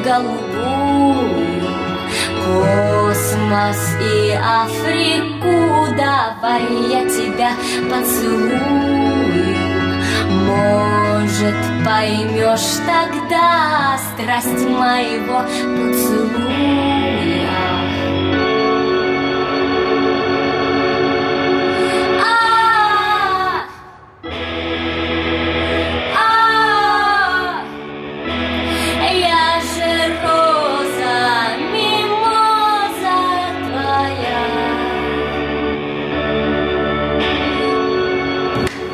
голубую, космос и Африку. Давай я тебя поцелую. Может, поймешь тогда страсть моего поцелуя.